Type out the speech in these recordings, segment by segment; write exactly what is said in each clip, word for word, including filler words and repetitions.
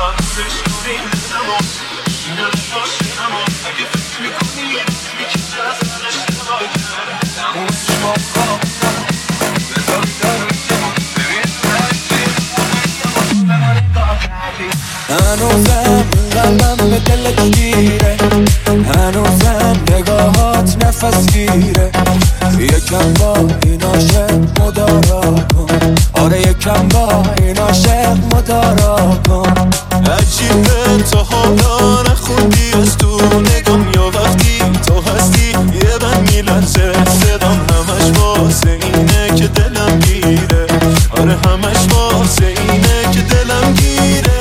هنوزم قلبم به دلت گیره، هنوزم نگاهات نفس گیره. یکم با این عاشق مدارا کن، آره یکم با این عاشق مدارا کن. عجیبه تا حالا نخوندی از تو نگام، یا وقتی تو هستی یه بند میلنزه صدام. همش واسه اینه که دلم گیره، آره همش واسه اینه که دلم گیره.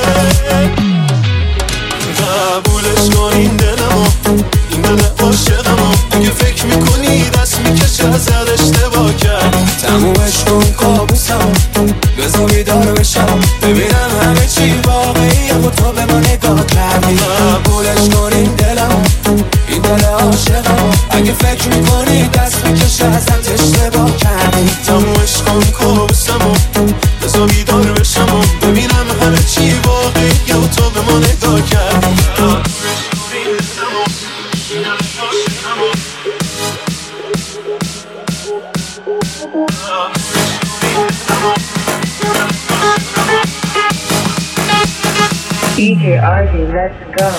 قبولش کن این دلمو، این دل عاشقمو. اگه فکر میکنی دست میکشه ازت اشتباه کردی. تمومش کن کابوسمو، بذار بیدار بشم ببینم همه چی واقعیه و تو به ما نگاه کردی. قبولش کن این دلمو، این دل عاشقمو. اگه فکر میکنی دست میکشه ازت اشتباه کردی. تمومش کن کابوسمو، بذار بیدار بشم و ببینم همه چی واقعیه و تو به ما نگاه کردی. D J Arby, let's go.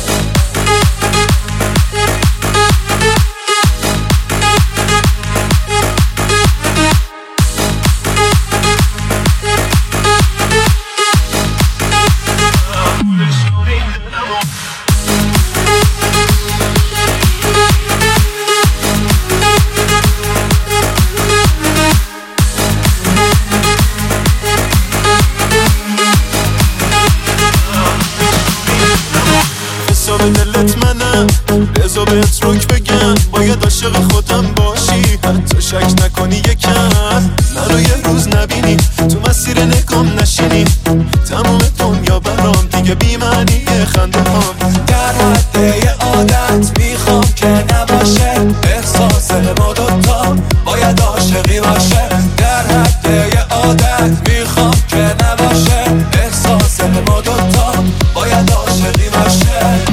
به دلت منم، بذار بهت رک بگم. باید عاشق خودم باشی، حتی شک نکنی یکم. منو یه روز نبینی، تو مسیر نگام نشینی. تمام دنیا برام دیگه بی معنیه خنده هام. در حد یه عادت میخوام که نباشه، احساس ما دوتا باید عاشقی باشه. در حد یه عادت میخوام که نباشه، احساس ما دوتا باید عاشقی باشه.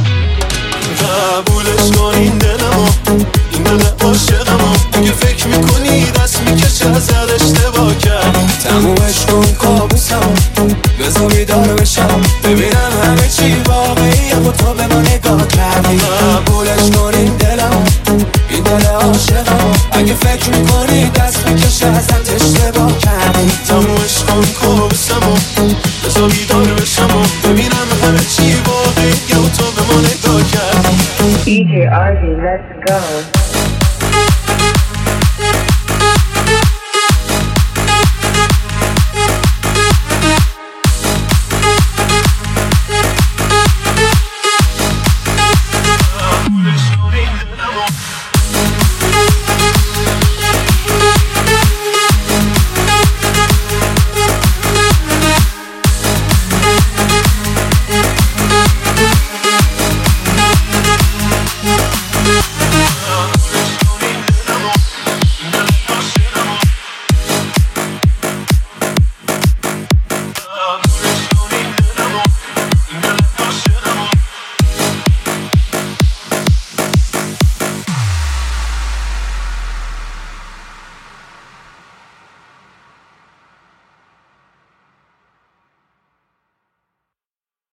قبولش کن این دلمو، این دل عاشقمو. اگه فکر میکنی دست میکشه ازت اشتباه کردی. تمومش کن کابوسمو، بذار بیدار بشم ببینم همه چی واقعیه و تو به ما نگاه کردی. قبولش کن این دلمو، این دل عاشقمو. اگه فکر میکنی دست میکشه ازت اشتباه کردی. تمومش کن کابوسمو، بذار بیدار بشم و ببینم همه چی واقعیه و تو به ما نگاه کردی. D J Arby, let's go.